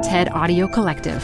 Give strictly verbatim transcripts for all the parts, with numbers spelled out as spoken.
TED Audio Collective.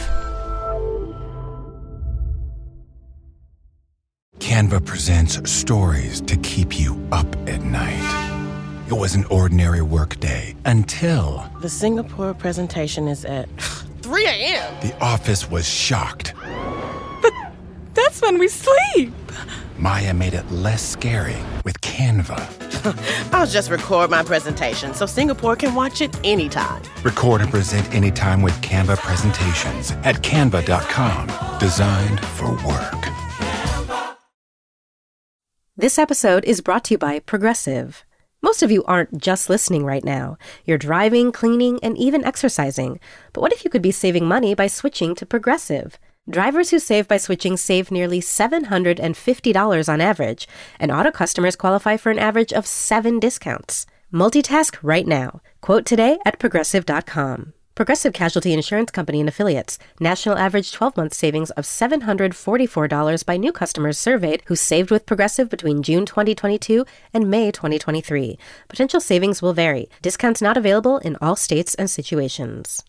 Canva presents stories to keep you up at night. It was an ordinary workday until... The Singapore presentation is at three a.m. The office was shocked. But that's when we sleep. Maya made it less scary with Canva. I'll just record my presentation so Singapore can watch it anytime. Record and present anytime with Canva presentations at canva dot com. Designed for work. This episode is brought to you by Progressive. Most of you aren't just listening right now. You're driving, cleaning, and even exercising. But what if you could be saving money by switching to Progressive? Drivers who save by switching save nearly seven hundred fifty dollars on average, and auto customers qualify for an average of seven discounts. Multitask right now. Quote today at progressive dot com. Progressive Casualty Insurance Company and Affiliates. National average twelve-month savings of seven hundred forty-four dollars by new customers surveyed who saved with Progressive between June twenty twenty-two and May twenty twenty-three. Potential savings will vary. Discounts not available in all states and situations.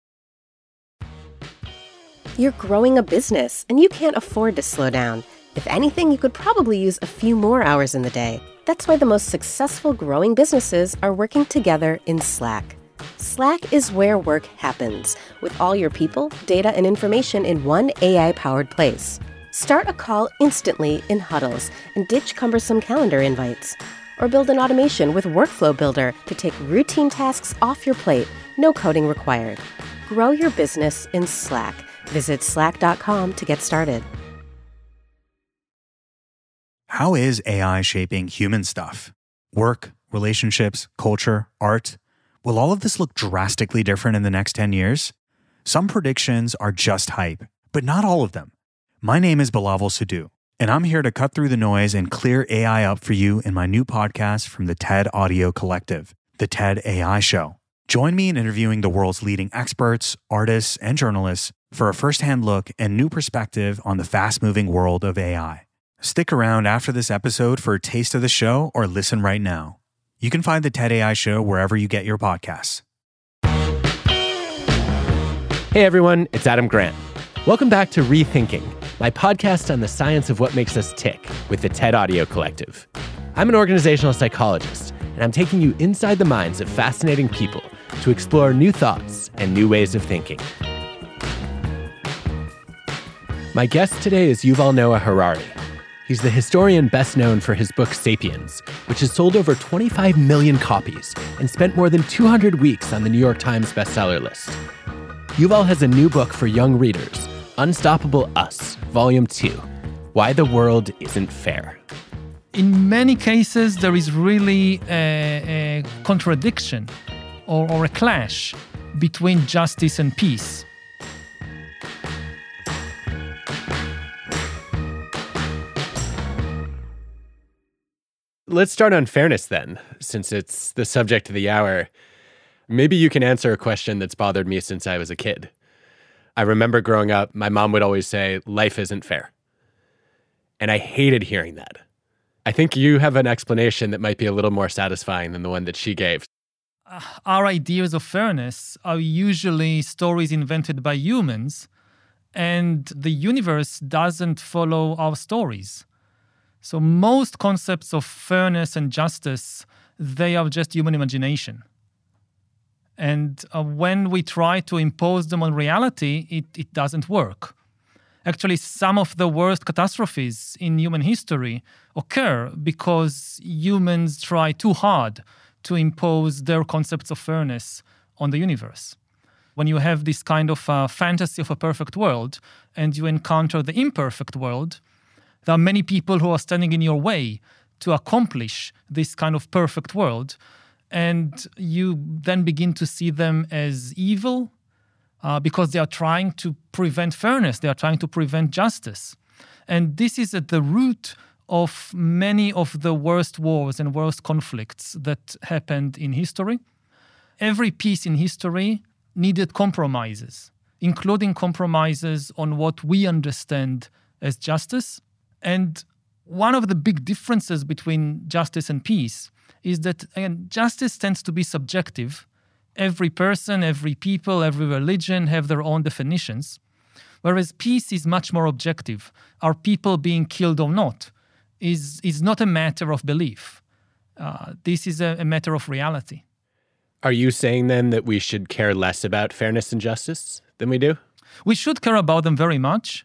You're growing a business, and you can't afford to slow down. If anything, you could probably use a few more hours in the day. That's why the most successful growing businesses are working together in Slack. Slack is where work happens, with all your people, data, and information in one A I-powered place. Start a call instantly in huddles and ditch cumbersome calendar invites. Or build an automation with Workflow Builder to take routine tasks off your plate, no coding required. Grow your business in Slack. Visit slack dot com to get started. How is A I shaping human stuff? Work, relationships, culture, art? Will all of this look drastically different in the next ten years? Some predictions are just hype, but not all of them. My name is Bilawal Sidhu, and I'm here to cut through the noise and clear A I up for you in my new podcast from the TED Audio Collective, the TED A I Show. Join me in interviewing the world's leading experts, artists, and journalists for a first-hand look and new perspective on the fast-moving world of A I. Stick around after this episode for a taste of the show or listen right now. You can find the TED A I Show wherever you get your podcasts. Hey everyone, it's Adam Grant. Welcome back to Rethinking, my podcast on the science of what makes us tick with the TED Audio Collective. I'm an organizational psychologist, and I'm taking you inside the minds of fascinating people to explore new thoughts and new ways of thinking. My guest today is Yuval Noah Harari. He's the historian best known for his book Sapiens, which has sold over twenty-five million copies and spent more than two hundred weeks on the New York Times bestseller list. Yuval has a new book for young readers, Unstoppable Us, Volume two, Why the World Isn't Fair. In many cases, there is really a, a contradiction or, or a clash between justice and peace. Let's start on fairness then, since it's the subject of the hour. Maybe you can answer a question that's bothered me since I was a kid. I remember growing up, my mom would always say, life isn't fair. And I hated hearing that. I think you have an explanation that might be a little more satisfying than the one that she gave. Uh, our ideas of fairness are usually stories invented by humans, and the universe doesn't follow our stories. So most concepts of fairness and justice, they are just human imagination. And uh, when we try to impose them on reality, it, it doesn't work. Actually, some of the worst catastrophes in human history occur because humans try too hard to impose their concepts of fairness on the universe. When you have this kind of uh, fantasy of a perfect world and you encounter the imperfect world, there are many people who are standing in your way to accomplish this kind of perfect world, and you then begin to see them as evil uh, because they are trying to prevent fairness, they are trying to prevent justice. And this is at the root of many of the worst wars and worst conflicts that happened in history. Every peace in history needed compromises, including compromises on what we understand as justice. And one of the big differences between justice and peace is that, again, justice tends to be subjective every person, every people, every religion have their own definitions. Whereas peace is much more objective. Are people being killed or not? Is is not a matter of belief. Uh, this is a, a matter of reality. Are you saying then that we should care less about fairness and justice than we do? We should care about them very much,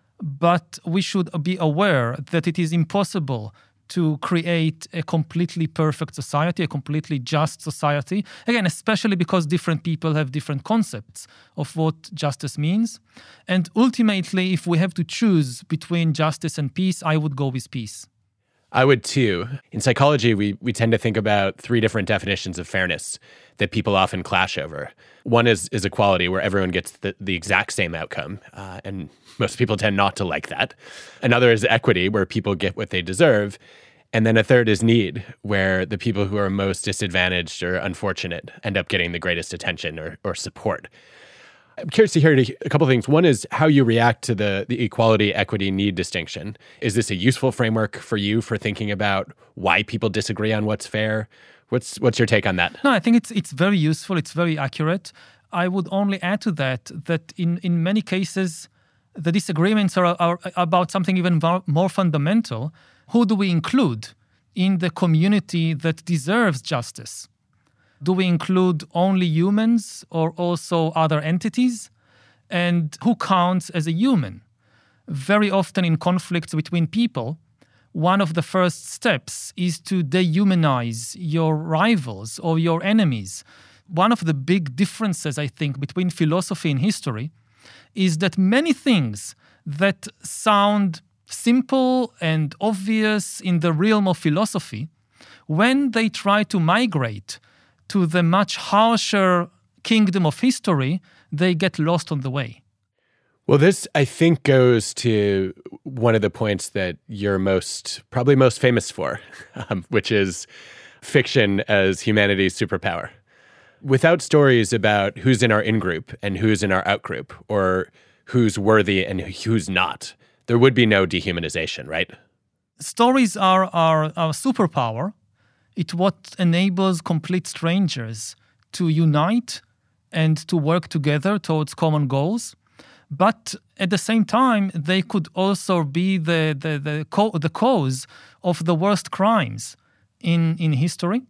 but we should be aware that it is impossible to create a completely perfect society, a completely just society. Again, especially because different people have different concepts of what justice means. And ultimately, if we have to choose between justice and peace, I would go with peace. I would too. In psychology, we, we tend to think about three different definitions of fairness that people often clash over. One is, is equality, where everyone gets the, the exact same outcome, uh, and most people tend not to like that. Another is equity, where people get what they deserve. And then a third is need, where the people who are most disadvantaged or unfortunate end up getting the greatest attention or, or support. I'm curious to hear a couple of things. One is how you react to the, the equality, equity, need distinction. Is this a useful framework for you for thinking about why people disagree on what's fair? What's what's your take on that? No, I think it's it's very useful. It's very accurate. I would only add to that that in, in many cases, the disagreements are, are about something even more fundamental. Who do we include in the community that deserves justice? Do we include only humans or also other entities? And who counts as a human? Very often in conflicts between people, one of the first steps is to dehumanize your rivals or your enemies. One of the big differences, I think, between philosophy and history is that many things that sound simple and obvious in the realm of philosophy, when they try to migrate to the much harsher kingdom of history, they get lost on the way. Well, this, I think, goes to one of the points that you're most, probably most famous for, um, which is fiction as humanity's superpower. Without stories about who's in our in-group and who's in our out-group, or who's worthy and who's not, there would be no dehumanization, right? Stories are our, our superpower. It's what enables complete strangers to unite and to work together towards common goals. But at the same time, they could also be the the the, co- the cause of the worst crimes in, in history.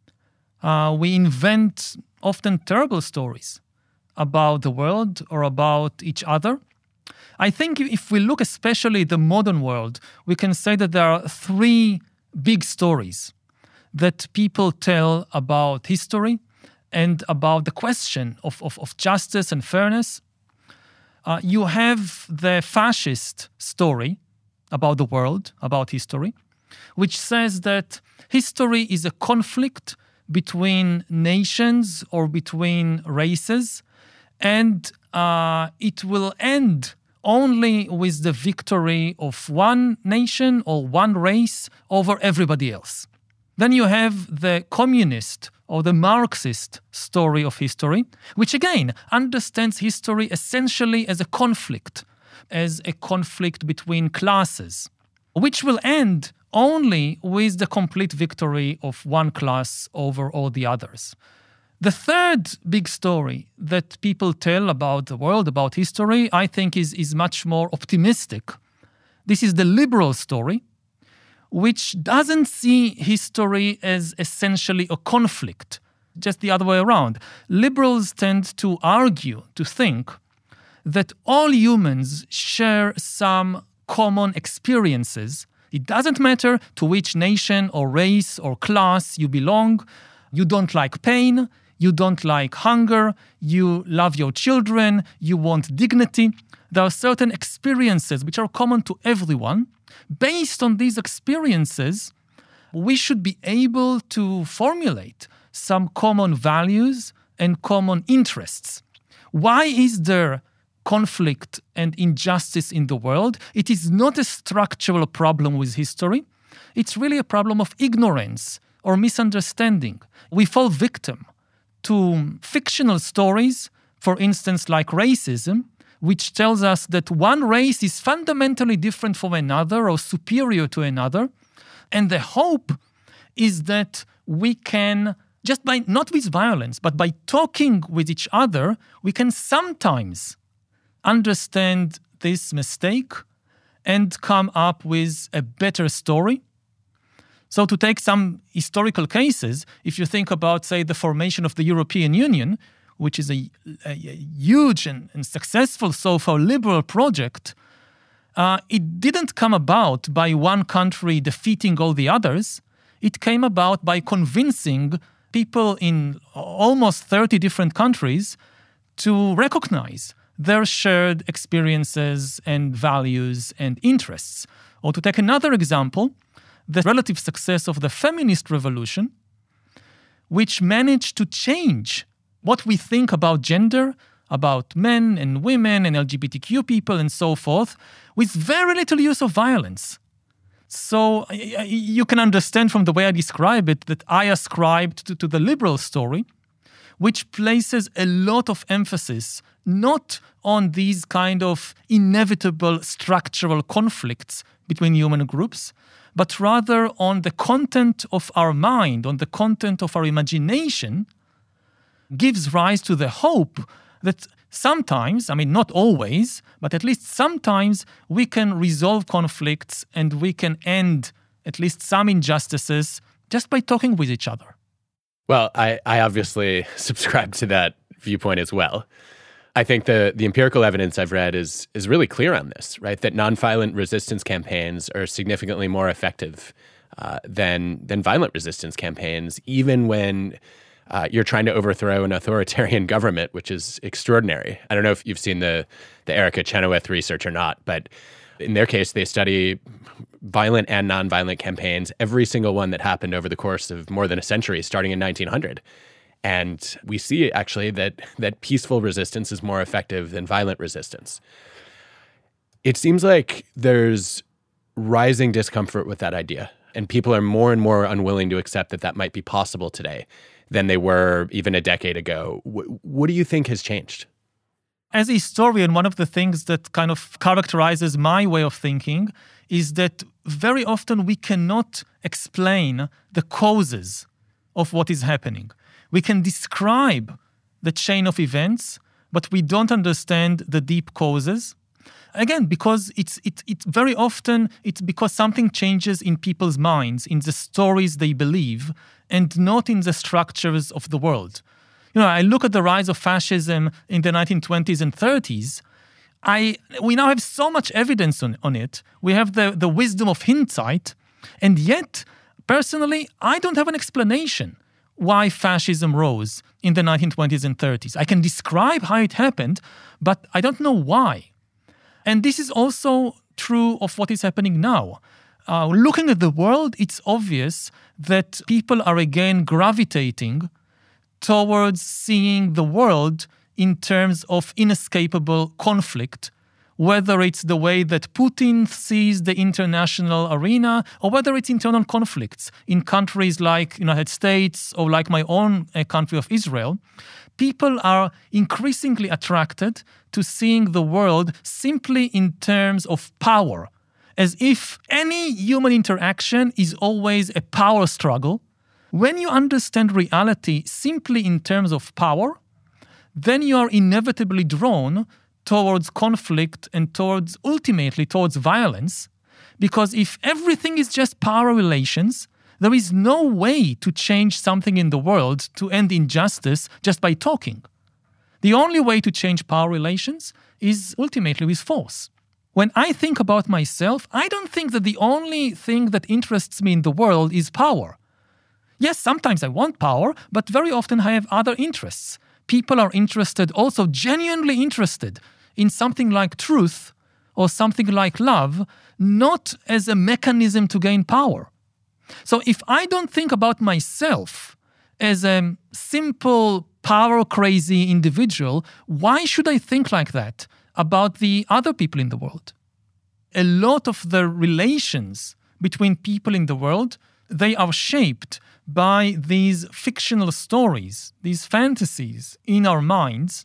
Uh, we invent often terrible stories about the world or about each other. I think if we look especially at the modern world, we can say that there are three big stories that people tell about history and about the question of, of, of justice and fairness. Uh, you have the fascist story about the world, about history, which says that history is a conflict between nations or between races, and uh, it will end only with the victory of one nation or one race over everybody else. Then you have the communist or the Marxist story of history, which again understands history essentially as a conflict, as a conflict between classes, which will end only with the complete victory of one class over all the others. The third big story that people tell about the world, about history, I think is, is much more optimistic. This is the liberal story, which doesn't see history as essentially a conflict, just the other way around. Liberals tend to argue, to think, that all humans share some common experiences. It doesn't matter to which nation or race or class you belong. You don't like pain, you don't like hunger, you love your children, you want dignity. There are certain experiences which are common to everyone. Based on these experiences, we should be able to formulate some common values and common interests. Why is there conflict and injustice in the world? It is not a structural problem with history. It's really a problem of ignorance or misunderstanding. We fall victim to fictional stories, for instance, like racism, which tells us that one race is fundamentally different from another or superior to another. And the hope is that we can just by, not with violence, but by talking with each other, we can sometimes understand this mistake and come up with a better story. So to take some historical cases, if you think about, say, the formation of the European Union, which is a, a, a huge and, and successful so far liberal project, uh, it didn't come about by one country defeating all the others. It came about by convincing people in almost thirty different countries to recognize their shared experiences and values and interests. Or to take another example, the relative success of the feminist revolution, which managed to change what we think about gender, about men and women and L G B T Q people and so forth, with very little use of violence. So you can understand from the way I describe it that I ascribed to, to the liberal story, which places a lot of emphasis not on these kind of inevitable structural conflicts between human groups, but rather on the content of our mind, on the content of our imagination, gives rise to the hope that sometimes, I mean, not always, but at least sometimes we can resolve conflicts and we can end at least some injustices just by talking with each other. Well, I, I obviously subscribe to that viewpoint as well. I think the, the empirical evidence I've read is is really clear on this, right? That nonviolent resistance campaigns are significantly more effective uh, than than violent resistance campaigns, even when uh, you're trying to overthrow an authoritarian government, which is extraordinary. I don't know if you've seen the the Erica Chenoweth research or not, but in their case, they study violent and nonviolent campaigns, every single one that happened over the course of more than a century, starting in nineteen hundred. And we see actually that that peaceful resistance is more effective than violent resistance. It seems like there's rising discomfort with that idea, and people are more and more unwilling to accept that that might be possible today than they were even a decade ago. W- what do you think has changed? As a historian, one of the things that kind of characterizes my way of thinking is that very often we cannot explain the causes of what is happening. We can describe the chain of events, but we don't understand the deep causes. Again, because it's it it very often it's because something changes in people's minds, in the stories they believe, and not in the structures of the world. You know, I look at the rise of fascism in the nineteen twenties and thirties. I we now have so much evidence on, on it. We have the, the wisdom of hindsight, and yet, personally, I don't have an explanation why fascism rose in the nineteen twenties and thirties. I can describe how it happened, but I don't know why. And this is also true of what is happening now. Uh, looking at the world, it's obvious that people are again gravitating towards seeing the world in terms of inescapable conflict, whether it's the way that Putin sees the international arena or whether it's internal conflicts in countries like the United States or like my own uh, country of Israel. People are increasingly attracted to seeing the world simply in terms of power, as if any human interaction is always a power struggle. When you understand reality simply in terms of power, then you are inevitably drawn towards conflict and towards, ultimately, towards violence. Because if everything is just power relations, there is no way to change something in the world to end injustice just by talking. The only way to change power relations is ultimately with force. When I think about myself, I don't think that the only thing that interests me in the world is power. Yes, sometimes I want power, but very often I have other interests. People are interested, also genuinely interested, in something like truth or something like love, not as a mechanism to gain power. So if I don't think about myself as a simple, power-crazy individual, why should I think like that about the other people in the world? A lot of the relations between people in the world, they are shaped by these fictional stories, these fantasies in our minds.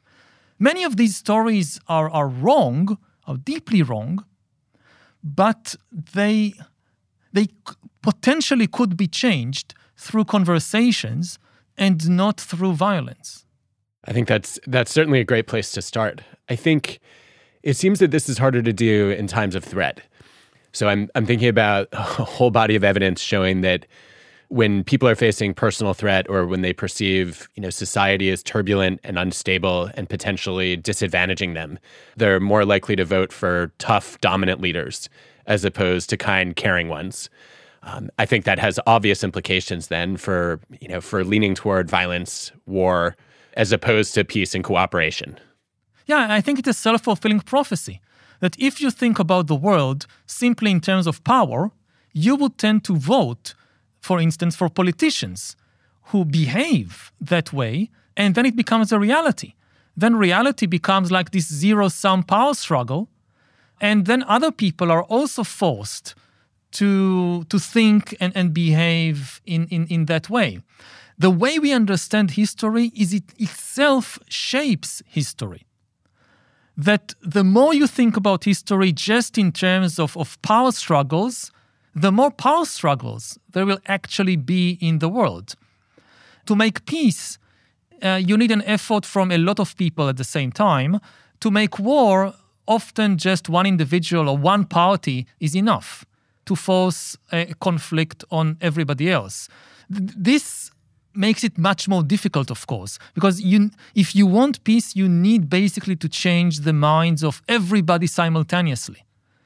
Many of these stories are, are wrong, are deeply wrong, but they, they potentially could be changed through conversations and not through violence. I think that's that's certainly a great place to start. I think it seems that this is harder to do in times of threat. So I'm I'm thinking about a whole body of evidence showing that when people are facing personal threat or when they perceive, you know, society as turbulent and unstable and potentially disadvantaging them, they're more likely to vote for tough, dominant leaders as opposed to kind, caring ones. Um, I think that has obvious implications then for, you know, for leaning toward violence, war, as opposed to peace and cooperation. Yeah, I think it's a self-fulfilling prophecy that if you think about the world simply in terms of power, you would tend to vote, for instance, for politicians who behave that way, and then it becomes a reality. Then reality becomes like this zero-sum power struggle, and then other people are also forced to, to think and, and behave in, in, in that way. The way we understand history is it itself shapes history. That the more you think about history just in terms of, of power struggles, the more power struggles there will actually be in the world. To make peace, uh, you need an effort from a lot of people at the same time. To make war, often just one individual or one party is enough to force a conflict on everybody else. Th- this makes it much more difficult, of course, because you, if you want peace, you need basically to change the minds of everybody simultaneously.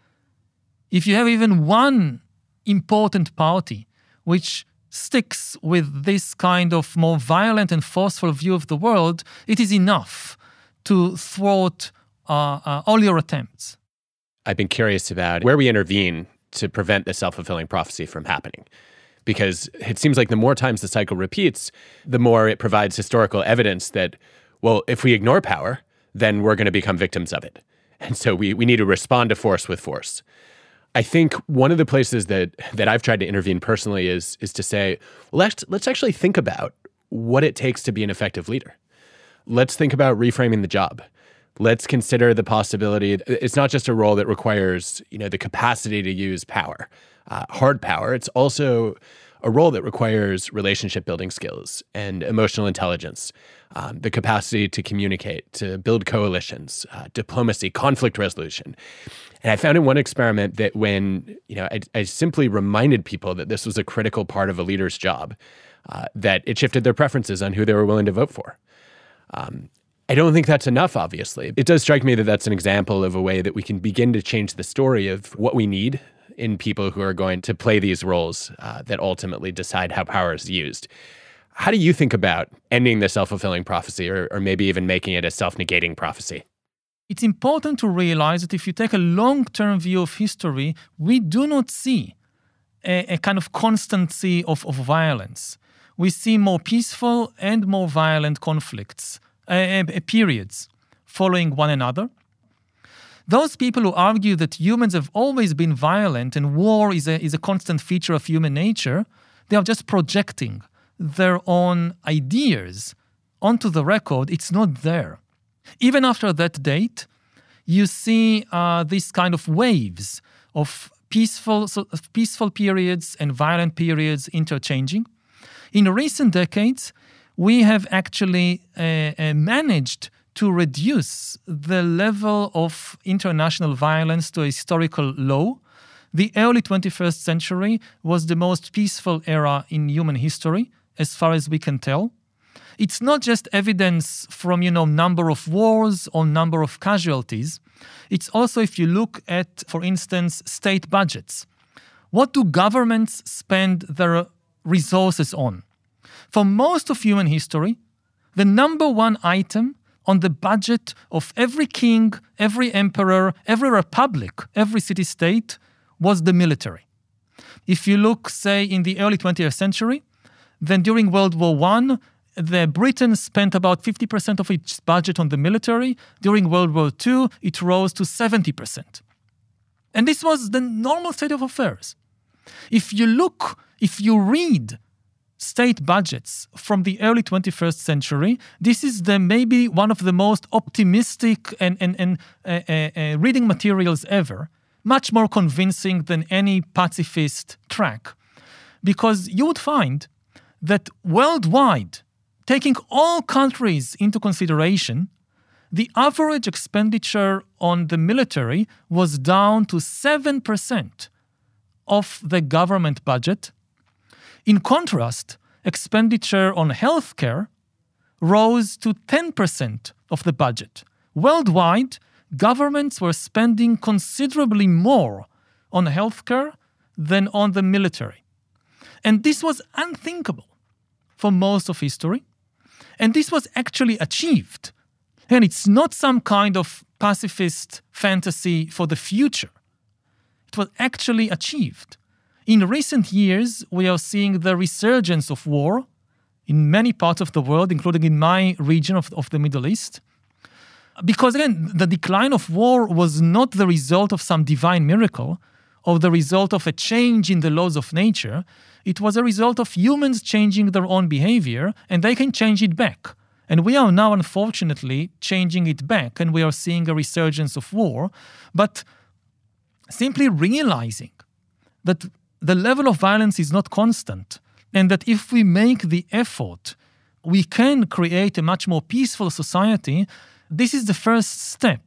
If you have even one important party which sticks with this kind of more violent and forceful view of the world, it is enough to thwart uh, uh, all your attempts. I've been curious about where we intervene to prevent the self-fulfilling prophecy from happening. Because it seems like the more times the cycle repeats, the more it provides historical evidence that, well, if we ignore power, then we're going to become victims of it. And so we, we need to respond to force with force. I think one of the places that that I've tried to intervene personally is is to say, well, let's, let's actually think about what it takes to be an effective leader. Let's think about reframing the job. Let's consider the possibility. It's not just a role that requires, you know, the capacity to use power, uh, hard power. It's also a role that requires relationship building skills and emotional intelligence, um, the capacity to communicate, to build coalitions, uh, diplomacy, conflict resolution. And I found in one experiment that when, you know, I, I simply reminded people that this was a critical part of a leader's job, uh, that it shifted their preferences on who they were willing to vote for. Um, I don't think that's enough, obviously. It does strike me that that's an example of a way that we can begin to change the story of what we need in people who are going to play these roles uh, that ultimately decide how power is used. How do you think about ending the self-fulfilling prophecy or, or maybe even making it a self-negating prophecy? It's important to realize that if you take a long-term view of history, we do not see a, a kind of constancy of, of violence. We see more peaceful and more violent conflicts, uh, uh, periods following one another. Those people who argue that humans have always been violent and war is a, is a constant feature of human nature, they are just projecting their own ideas onto the record. It's not there. Even after that date, you see uh, these kind of waves of peaceful, so, of peaceful periods and violent periods interchanging. In recent decades, we have actually uh, uh, managed to reduce the level of international violence to a historical low. The early twenty-first century was the most peaceful era in human history, as far as we can tell. It's not just evidence from, you know, number of wars or number of casualties. It's also if you look at, for instance, state budgets. What do governments spend their resources on? For most of human history, the number one item on the budget of every king, every emperor, every republic, every city-state was the military. If you look, say, in the early twentieth century, then during World War One, the Britain spent about fifty percent of its budget on the military. During World War Two, it rose to seventy percent. And this was the normal state of affairs. If you look, if you read state budgets from the early twenty-first century, this is the maybe one of the most optimistic and, and, and uh, uh, uh, reading materials ever, much more convincing than any pacifist track. Because you would find that worldwide, taking all countries into consideration, the average expenditure on the military was down to seven percent of the government budget. In contrast, expenditure on healthcare rose to ten percent of the budget. Worldwide, governments were spending considerably more on healthcare than on the military. And this was unthinkable for most of history. And this was actually achieved. And it's not some kind of pacifist fantasy for the future. It was actually achieved. In recent years, we are seeing the resurgence of war in many parts of the world, including in my region of, of the Middle East. Because again, the decline of war was not the result of some divine miracle or the result of a change in the laws of nature. It was a result of humans changing their own behavior, and they can change it back. And we are now, unfortunately, changing it back, and we are seeing a resurgence of war. But simply realizing that the level of violence is not constant, and that if we make the effort, we can create a much more peaceful society, this is the first step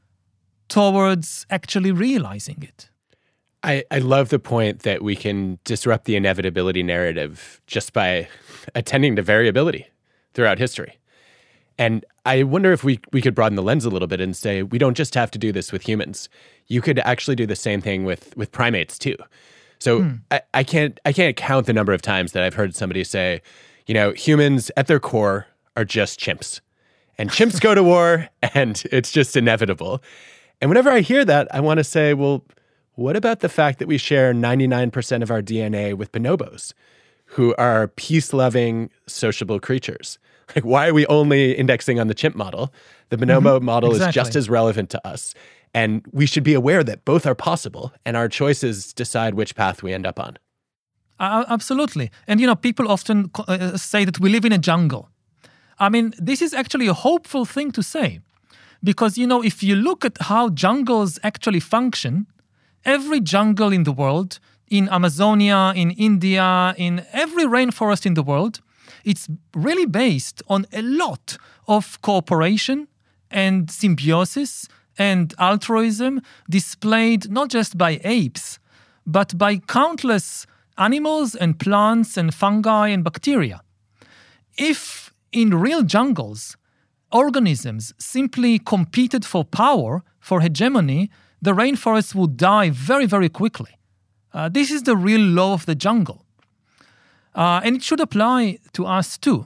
towards actually realizing it. I, I love the point that we can disrupt the inevitability narrative just by attending to variability throughout history. And I wonder if we, we could broaden the lens a little bit and say, we don't just have to do this with humans. You could actually do the same thing with, with primates too. So hmm. I, I can't I can't count the number of times that I've heard somebody say, you know, humans at their core are just chimps. And chimps go to war, and it's just inevitable. And whenever I hear that, I want to say, well, what about the fact that we share ninety-nine percent of our D N A with bonobos, who are peace-loving, sociable creatures? Like, why are we only indexing on the chimp model? The bonobo mm-hmm. model exactly. is just as relevant to us. And we should be aware that both are possible, and our choices decide which path we end up on. Uh, absolutely. And, you know, people often uh, say that we live in a jungle. I mean, this is actually a hopeful thing to say. Because, you know, if you look at how jungles actually function, every jungle in the world, in Amazonia, in India, in every rainforest in the world, it's really based on a lot of cooperation and symbiosis and altruism displayed not just by apes, but by countless animals and plants and fungi and bacteria. If in real jungles, organisms simply competed for power, for hegemony, the rainforests would die very, very quickly. Uh, this is the real law of the jungle. Uh, and it should apply to us too.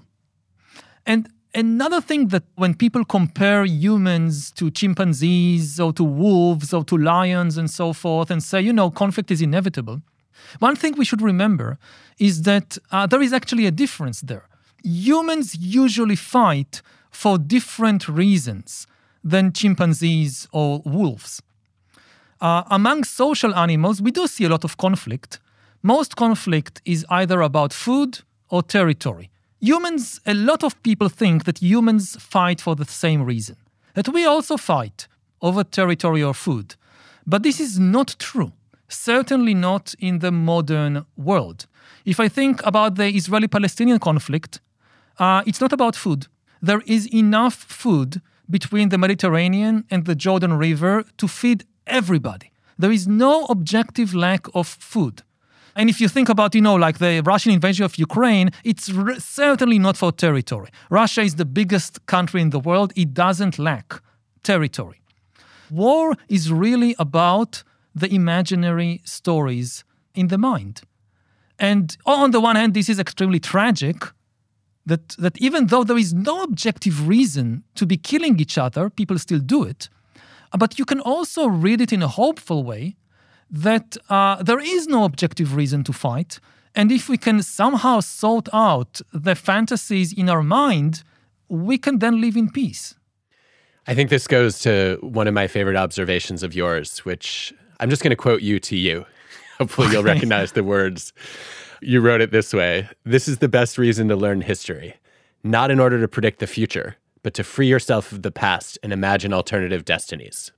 And another thing that when people compare humans to chimpanzees or to wolves or to lions and so forth and say, you know, conflict is inevitable, one thing we should remember is that uh, there is actually a difference there. Humans usually fight for different reasons than chimpanzees or wolves. Uh, among social animals, we do see a lot of conflict. Most conflict is either about food or territory. Humans, a lot of people think that humans fight for the same reason, that we also fight over territory or food. But this is not true, certainly not in the modern world. If I think about the Israeli-Palestinian conflict, uh, it's not about food. There is enough food between the Mediterranean and the Jordan River to feed everybody. There is no objective lack of food. And if you think about, you know, like the Russian invasion of Ukraine, it's r- certainly not for territory. Russia is the biggest country in the world. It doesn't lack territory. War is really about the imaginary stories in the mind. And on the one hand, this is extremely tragic, that, that even though there is no objective reason to be killing each other, people still do it. But you can also read it in a hopeful way, that uh, there is no objective reason to fight. And if we can somehow sort out the fantasies in our mind, we can then live in peace. I think this goes to one of my favorite observations of yours, which I'm just going to quote you to you. Hopefully you'll recognize the words. You wrote it this way: "This is the best reason to learn history, not in order to predict the future, but to free yourself of the past and imagine alternative destinies."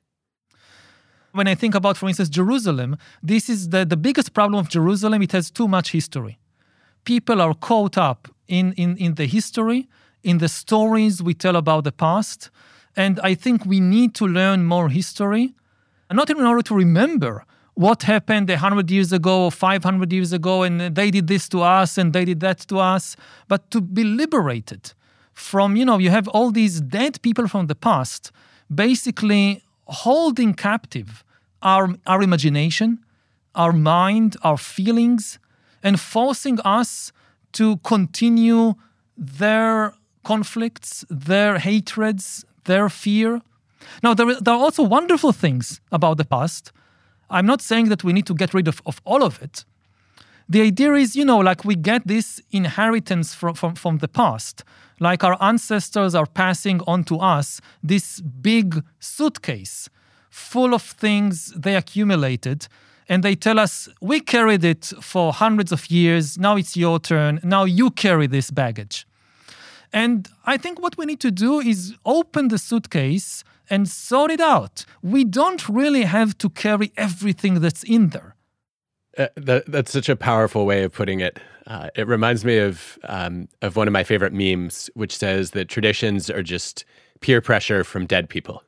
When I think about, for instance, Jerusalem, this is the, the biggest problem of Jerusalem. It has too much history. people are caught up in, in, in the history, in the stories we tell about the past. And I think we need to learn more history, not in order to remember what happened one hundred years ago or five hundred years ago, and they did this to us and they did that to us, but to be liberated from, you know, you have all these dead people from the past basically holding captive our, our imagination, our mind, our feelings, and forcing us to continue their conflicts, their hatreds, their fear. Now, there, there are also wonderful things about the past. I'm not saying that we need to get rid of, of all of it. The idea is, you know, like we get this inheritance from, from, from the past. Like our ancestors are passing on to us this big suitcase full of things they accumulated. And they tell us, we carried it for hundreds of years. Now it's your turn. Now you carry this baggage. And I think what we need to do is open the suitcase and sort it out. We don't really have to carry everything that's in there. Uh, that, that's such a powerful way of putting it. Uh, it reminds me of um, of one of my favorite memes, which says that traditions are just peer pressure from dead people.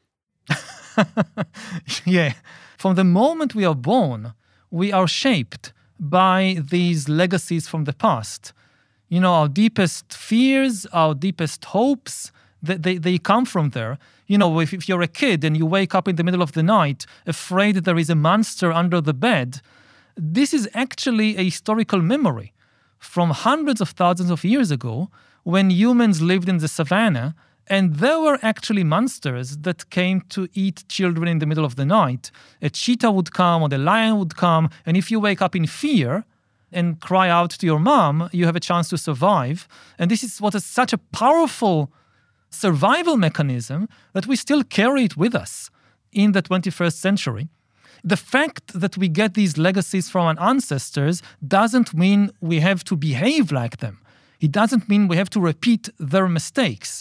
Yeah. From the moment we are born, we are shaped by these legacies from the past. You know, our deepest fears, our deepest hopes, they, they, they come from there. You know, if, if you're a kid and you wake up in the middle of the night afraid that there is a monster under the bed, this is actually a historical memory from hundreds of thousands of years ago when humans lived in the savannah, and there were actually monsters that came to eat children in the middle of the night. A cheetah would come or the lion would come, and if you wake up in fear and cry out to your mom, you have a chance to survive. And this is what is such a powerful survival mechanism that we still carry it with us in the twenty-first century. The fact that we get these legacies from our ancestors doesn't mean we have to behave like them. It doesn't mean we have to repeat their mistakes.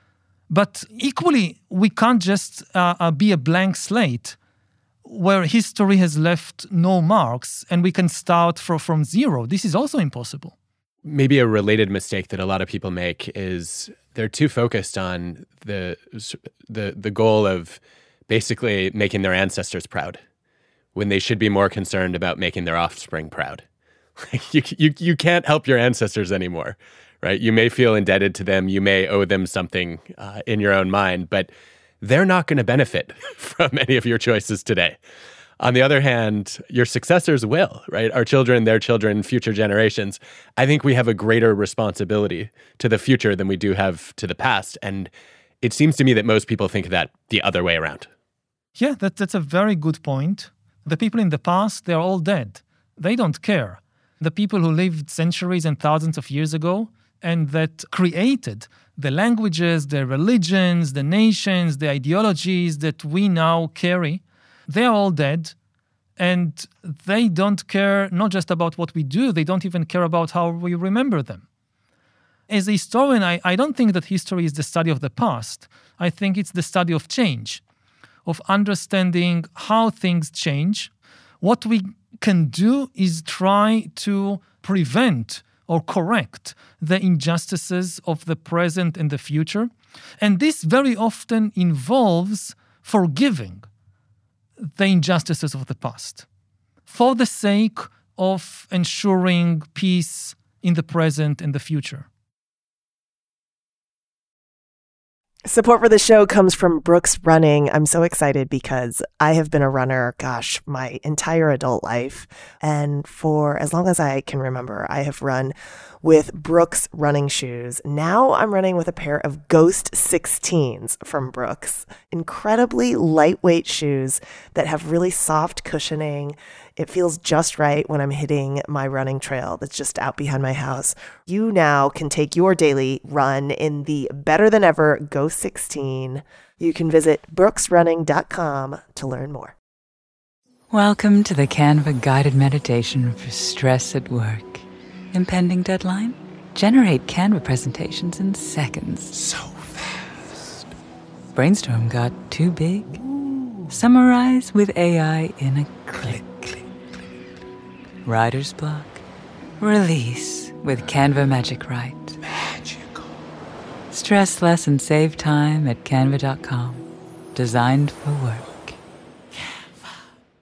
But equally, we can't just uh, uh, be a blank slate where history has left no marks and we can start for, from zero. This is also impossible. Maybe a related mistake that a lot of people make is they're too focused on the the the goal of basically making their ancestors proud, when they should be more concerned about making their offspring proud. you, you, you can't help your ancestors anymore, right? You may feel indebted to them. You may owe them something uh, in your own mind, but they're not going to benefit from any of your choices today. On the other hand, your successors will, right? Our children, their children, future generations. I think we have a greater responsibility to the future than we do have to the past. And it seems to me that most people think that the other way around. Yeah, that, that's a very good point. The people in the past, they're all dead. They don't care. The people who lived centuries and thousands of years ago and that created the languages, the religions, the nations, the ideologies that we now carry, they are all dead. And they don't care not just about what we do, they don't even care about how we remember them. As a historian, I, I don't think that history is the study of the past. I think it's the study of change, of understanding how things change. What we can do is try to prevent or correct the injustices of the present and the future. And this very often involves forgiving the injustices of the past for the sake of ensuring peace in the present and the future. Support for the show comes from Brooks Running. I'm so excited because I have been a runner, gosh, my entire adult life. And for as long as I can remember, I have run with Brooks running shoes. Now I'm running with a pair of Ghost sixteens from Brooks. Incredibly lightweight shoes that have really soft cushioning. It feels just right when I'm hitting my running trail that's just out behind my house. You now can take your daily run in the better than ever Ghost sixteen. You can visit brooks running dot com to learn more. Welcome to the Canva guided meditation for stress at work. Impending deadline? Generate Canva presentations in seconds. So fast. Brainstorm got too big? Ooh. Summarize with A I in a click. Click, click, click. Writer's block? Release. with Canva Magic Write. Magical. Stress less and save time at canva dot com. Designed for work. Canva.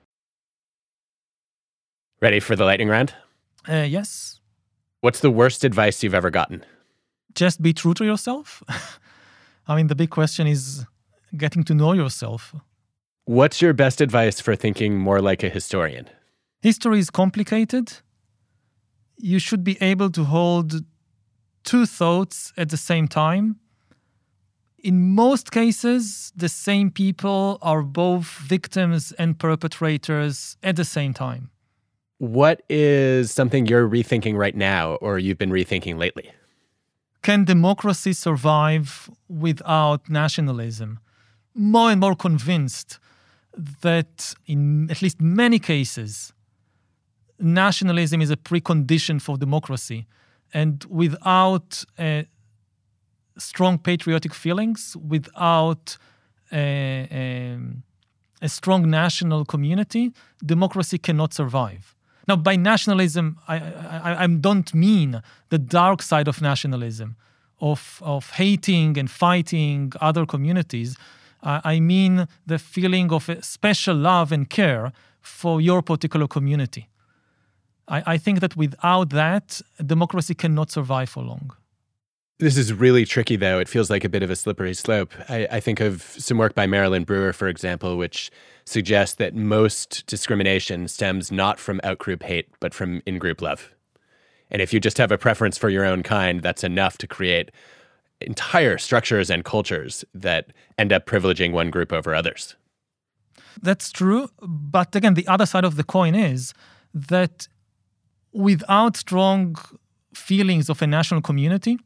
Ready for the lightning round? Uh, yes. What's the worst advice you've ever gotten? Just be true to yourself. I mean, the big question is getting to know yourself. What's your best advice for thinking more like a historian? History is complicated. You should be able to hold two thoughts at the same time. In most cases, the same people are both victims and perpetrators at the same time. What is something you're rethinking right now or you've been rethinking lately? Can democracy survive without nationalism? More and more convinced that in at least many cases, nationalism is a precondition for democracy. And without uh, strong patriotic feelings, without a, a, a strong national community, democracy cannot survive. Now, by nationalism, I, I, I don't mean the dark side of nationalism, of, of hating and fighting other communities. Uh, I mean the feeling of a special love and care for your particular community. I, I think that without that, democracy cannot survive for long. This is really tricky, though. It feels like a bit of a slippery slope. I, I think of some work by Marilyn Brewer, for example, which suggests that most discrimination stems not from out-group hate, but from in-group love. And if you just have a preference for your own kind, that's enough to create entire structures and cultures that end up privileging one group over others. That's true. But again, the other side of the coin is that without strong feelings of a national community,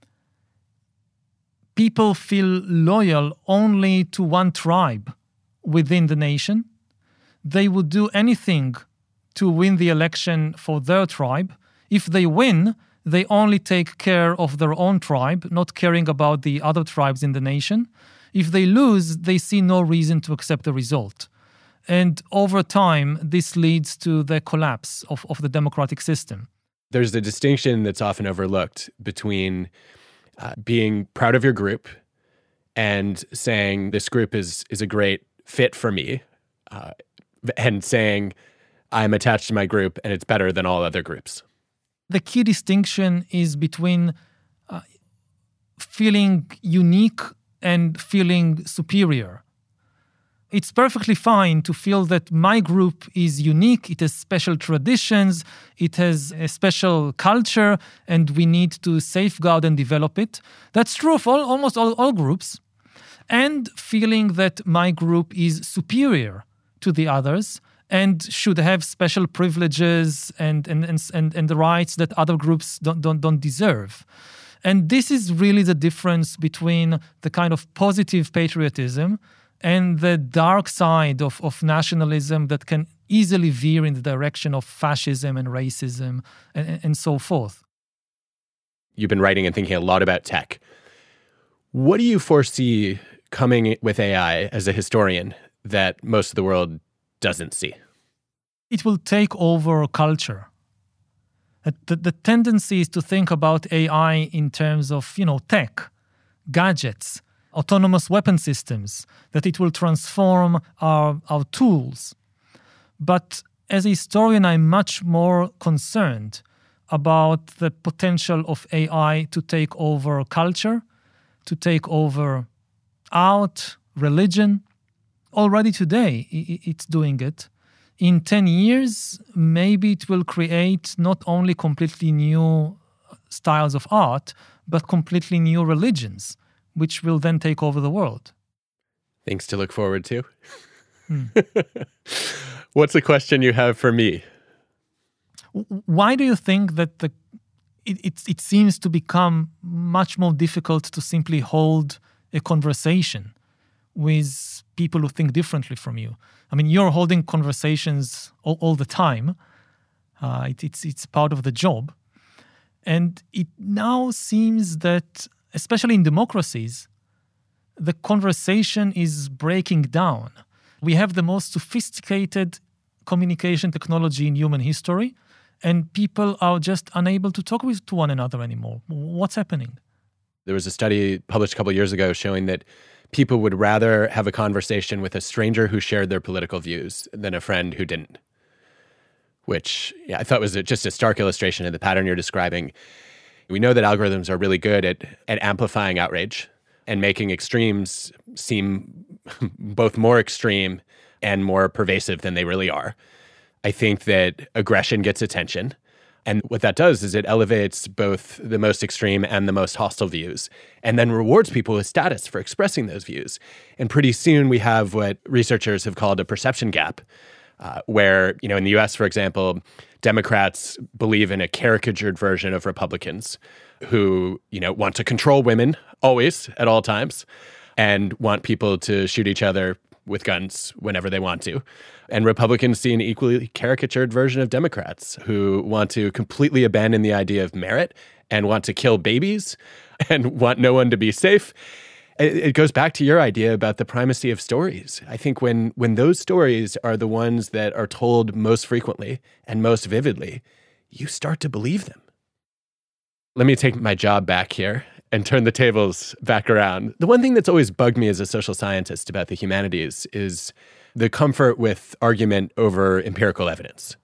people feel loyal only to one tribe within the nation. They would do anything to win the election for their tribe. If they win, they only take care of their own tribe, not caring about the other tribes in the nation. If they lose, they see no reason to accept the result. And over time, this leads to the collapse of, of the democratic system. There's a distinction that's often overlooked between uh, being proud of your group and saying this group is is a great fit for me, uh, and saying I'm attached to my group and it's better than all other groups. The key distinction is between uh, feeling unique and feeling superior. It's perfectly fine to feel that my group is unique, it has special traditions, it has a special culture, and we need to safeguard and develop it. That's true of all, almost all, all groups. And feeling that my group is superior to the others and should have special privileges and, and, and, and, and the rights that other groups don't, don't, don't deserve. And this is really the difference between the kind of positive patriotism and the dark side of, of nationalism that can easily veer in the direction of fascism and racism and, and so forth. You've been writing and thinking a lot about tech. What do you foresee coming with A I as a historian that most of the world doesn't see? It will take over culture. The, the tendency is to think about A I in terms of, you know, tech, gadgets, autonomous weapon systems, that it will transform our, our tools. But as a historian, I'm much more concerned about the potential of A I to take over culture, to take over art, religion. Already today, it's doing it. In ten years, maybe it will create not only completely new styles of art, but completely new religions, which will then take over the world. Things to look forward to. Hmm. What's a question you have for me? Why do you think that the it, it, it seems to become much more difficult to simply hold a conversation with people who think differently from you? I mean, you're holding conversations all, all the time. Uh, it, it's it's part of the job. And it now seems that, especially in democracies, the conversation is breaking down. We have the most sophisticated communication technology in human history, and people are just unable to talk with to one another anymore. What's happening? There was a study published a couple of years ago showing that people would rather have a conversation with a stranger who shared their political views than a friend who didn't, which yeah, I thought was a, just a stark illustration of the pattern you're describing. We know that algorithms are really good at, at amplifying outrage and making extremes seem both more extreme and more pervasive than they really are. I think that aggression gets attention. And what that does is it elevates both the most extreme and the most hostile views, and then rewards people with status for expressing those views. And pretty soon we have what researchers have called a perception gap, uh, where, you know, in the U S, for example, Democrats believe in a caricatured version of Republicans who, you know, want to control women always at all times and want people to shoot each other with guns whenever they want to. And Republicans see an equally caricatured version of Democrats who want to completely abandon the idea of merit and want to kill babies and want no one to be safe. It goes back to your idea about the primacy of stories. I think when when those stories are the ones that are told most frequently and most vividly, you start to believe them. Let me take my job back here and turn the tables back around. The one thing that's always bugged me as a social scientist about the humanities is the comfort with argument over empirical evidence.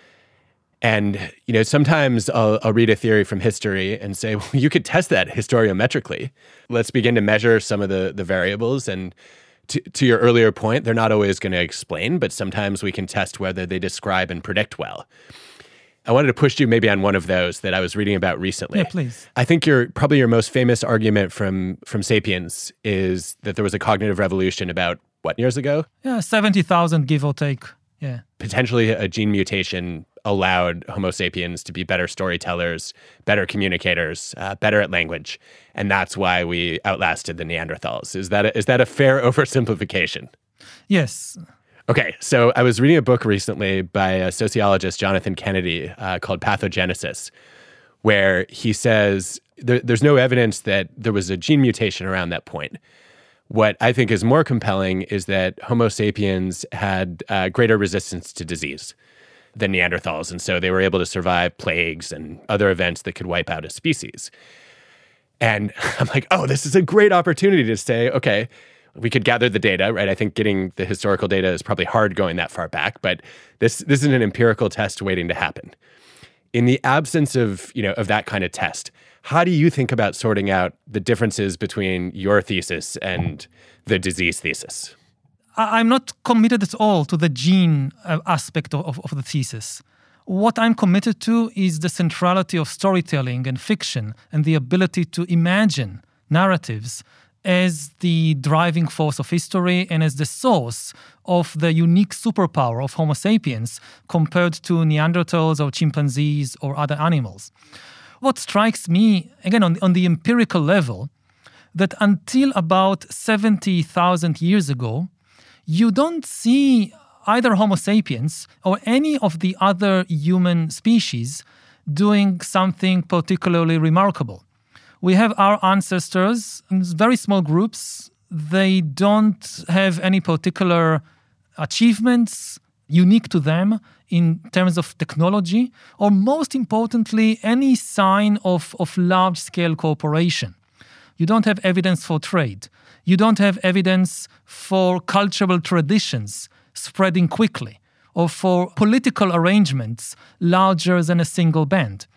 And, you know, sometimes I'll, I'll read a theory from history and say, well, you could test that historiometrically. Let's begin to measure some of the, the variables. And to, to your earlier point, they're not always going to explain, but sometimes we can test whether they describe and predict well. I wanted to push you maybe on one of those that I was reading about recently. Yeah, please. I think your probably your most famous argument from from Sapiens is that there was a cognitive revolution about, what, years ago? Yeah, seventy thousand, give or take. Yeah. Potentially a gene mutation allowed Homo sapiens to be better storytellers, better communicators, uh, better at language. And that's why we outlasted the Neanderthals. Is that a, is that a fair oversimplification? Yes. Okay, so I was reading a book recently by a sociologist, Jonathan Kennedy, uh, called Pathogenesis, where he says there, there's no evidence that there was a gene mutation around that point. What I think is more compelling is that Homo sapiens had uh, greater resistance to disease than Neanderthals, and so they were able to survive plagues and other events that could wipe out a species. And I'm like, oh, this is a great opportunity to say, okay, we could gather the data, right? I think getting the historical data is probably hard going that far back, but this this is an empirical test waiting to happen. In the absence of, you know, of that kind of test, how do you think about sorting out the differences between your thesis and the disease thesis? I'm not committed at all to the gene aspect of, of the thesis. What I'm committed to is the centrality of storytelling and fiction and the ability to imagine narratives as the driving force of history and as the source of the unique superpower of Homo sapiens compared to Neanderthals or chimpanzees or other animals. What strikes me, again, on, on the empirical level, that until about seventy thousand years ago, you don't see either Homo sapiens or any of the other human species doing something particularly remarkable. We have our ancestors in very small groups. They don't have any particular achievements unique to them in terms of technology, or most importantly, any sign of, of large-scale cooperation. You don't have evidence for trade. You don't have evidence for cultural traditions spreading quickly, or for political arrangements larger than a single band.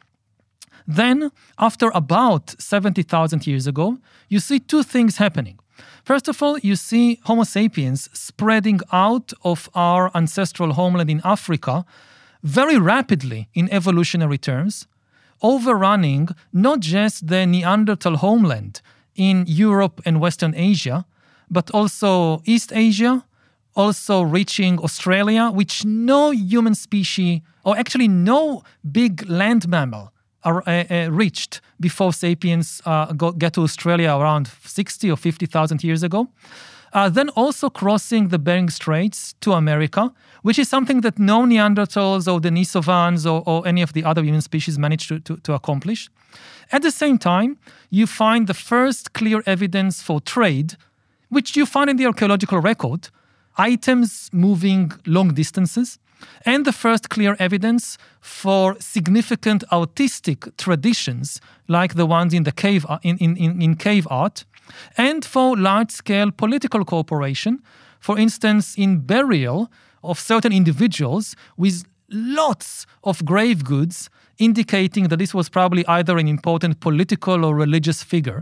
Then, after about seventy thousand years ago, you see two things happening. First of all, you see Homo sapiens spreading out of our ancestral homeland in Africa very rapidly in evolutionary terms, overrunning not just the Neanderthal homeland in Europe and Western Asia, but also East Asia, also reaching Australia, which no human species, or actually no big land mammal, are uh, uh, reached before sapiens uh, go, get to Australia around sixty or fifty thousand years ago. Uh, then also crossing the Bering Straits to America, which is something that no Neanderthals or Denisovans or, or any of the other human species managed to, to, to accomplish. At the same time, you find the first clear evidence for trade, which you find in the archaeological record, items moving long distances. and the first clear evidence for significant artistic traditions like the ones in the cave in, in, in, in cave art, and for large-scale political cooperation, for instance, in burial of certain individuals with lots of grave goods, indicating that this was probably either an important political or religious figure.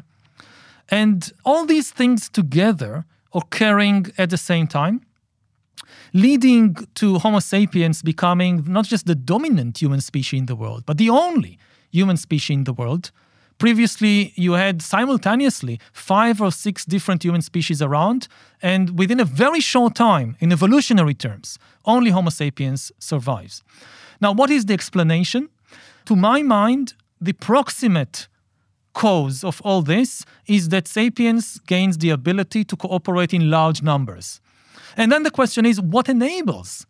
And all these things together occurring at the same time, leading to Homo sapiens becoming not just the dominant human species in the world, but the only human species in the world. Previously, you had simultaneously five or six different human species around, and within a very short time, in evolutionary terms, only Homo sapiens survives. Now, what is the explanation? To my mind, the proximate cause of all this is that sapiens gains the ability to cooperate in large numbers. And then the question is, what enables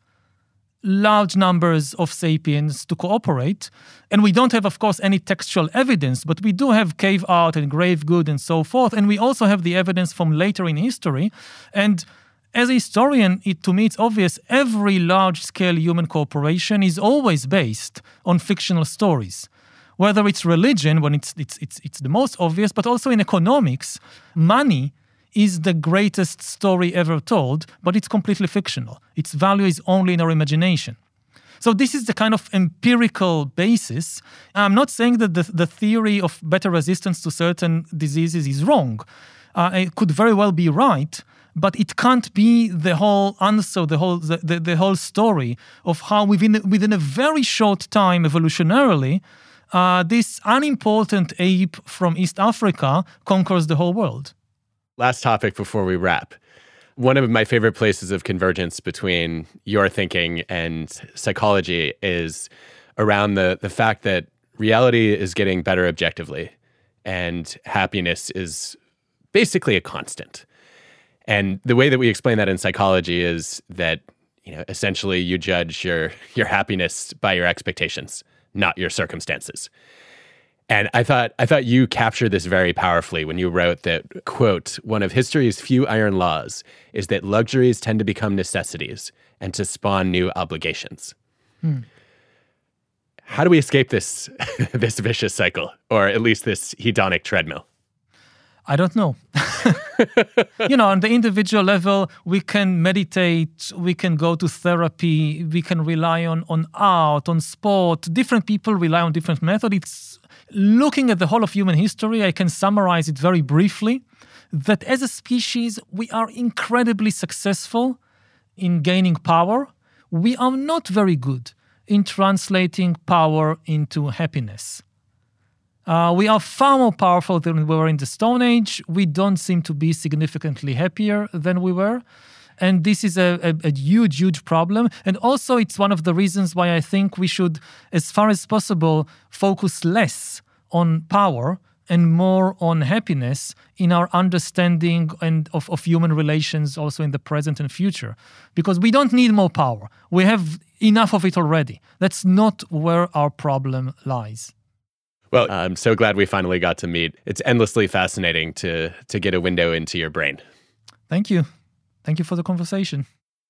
large numbers of sapiens to cooperate? And we don't have, of course, any textual evidence, but we do have cave art and grave good and so forth. And we also have the evidence from later in history. And as a historian, it, to me, it's obvious every large-scale human cooperation is always based on fictional stories. Whether it's religion, when it's, it's, it's, it's the most obvious, but also in economics, money is the greatest story ever told, but it's completely fictional. Its value is only in our imagination. So this is the kind of empirical basis. I'm not saying that the, the theory of better resistance to certain diseases is wrong. Uh, it could very well be right, but it can't be the whole answer, the whole the, the, the whole story of how within within a very short time, evolutionarily, uh, this unimportant ape from East Africa conquers the whole world. Last topic before we wrap. One of my favorite places of convergence between your thinking and psychology is around the, the fact that reality is getting better objectively and happiness is basically a constant. And the way that we explain that in psychology is that, you know, essentially you judge your your happiness by your expectations, not your circumstances. And I thought I thought you captured this very powerfully when you wrote that, quote, one of history's few iron laws is that luxuries tend to become necessities and to spawn new obligations. Hmm. How do we escape this this vicious cycle, or at least this hedonic treadmill? I don't know. You know, on the individual level, we can meditate, we can go to therapy, we can rely on, on art, on sport. Different people rely on different methods. It's looking at the whole of human history, I can summarize it very briefly, that as a species, we are incredibly successful in gaining power. We are not very good in translating power into happiness. Uh, we are far more powerful than we were in the Stone Age. We don't seem to be significantly happier than we were. And this is a, a, a huge, huge problem. And also it's one of the reasons why I think we should, as far as possible, focus less on power and more on happiness in our understanding and of, of human relations also in the present and future. Because we don't need more power. We have enough of it already. That's not where our problem lies. Well, I'm so glad we finally got to meet. It's endlessly fascinating to to get a window into your brain. Thank you. Thank you for the conversation.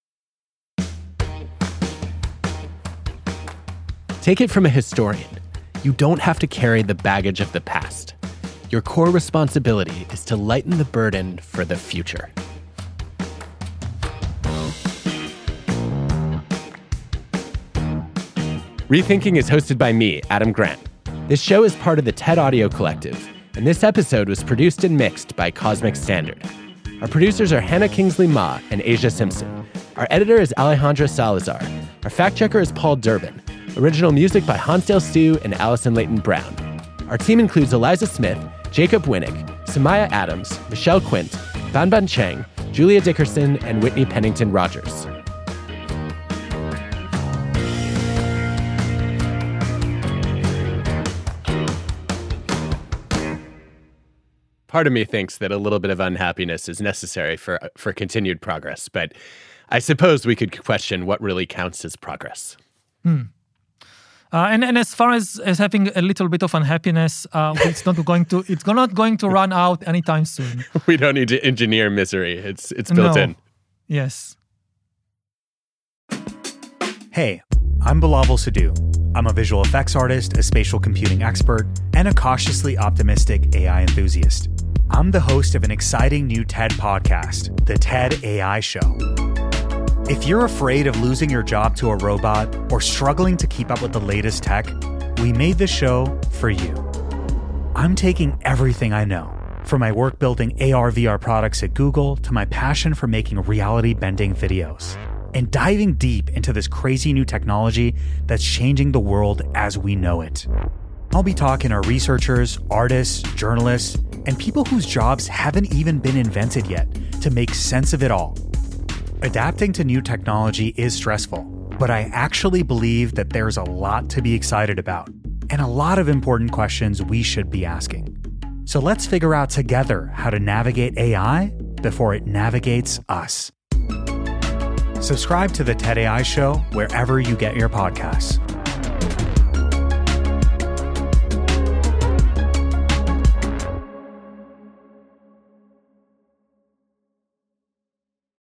Take it from a historian. You don't have to carry the baggage of the past. Your core responsibility is to lighten the burden for the future. Rethinking is hosted by me, Adam Grant. This show is part of the TED Audio Collective, and this episode was produced and mixed by Cosmic Standard. Our producers are Hannah Kingsley Ma and Asia Simpson. Our editor is Alejandra Salazar. Our fact-checker is Paul Durbin. Original music by Hansdale Stu and Allison Leighton Brown. Our team includes Eliza Smith, Jacob Winnick, Samaya Adams, Michelle Quint, Banban Cheng, Julia Dickerson, and Whitney Pennington Rogers. Part of me thinks that a little bit of unhappiness is necessary for for continued progress, but I suppose we could question what really counts as progress. Hmm. Uh, and, and as far as, as having a little bit of unhappiness, uh, it's not going to it's not going to run out anytime soon. We don't need to engineer misery. It's it's built no. in. Yes. Hey, I'm Bilaval Sidhu. I'm a visual effects artist, a spatial computing expert, and a cautiously optimistic A I enthusiast. I'm the host of an exciting new TED podcast, the TED A I Show. If you're afraid of losing your job to a robot or struggling to keep up with the latest tech, we made this show for you. I'm taking everything I know, from my work building A R V R products at Google to my passion for making reality-bending videos, and diving deep into this crazy new technology that's changing the world as we know it. I'll be talking to researchers, artists, journalists, and people whose jobs haven't even been invented yet to make sense of it all. Adapting to new technology is stressful, but I actually believe that there's a lot to be excited about and a lot of important questions we should be asking. So let's figure out together how to navigate A I before it navigates us. Subscribe to the TED A I Show wherever you get your podcasts.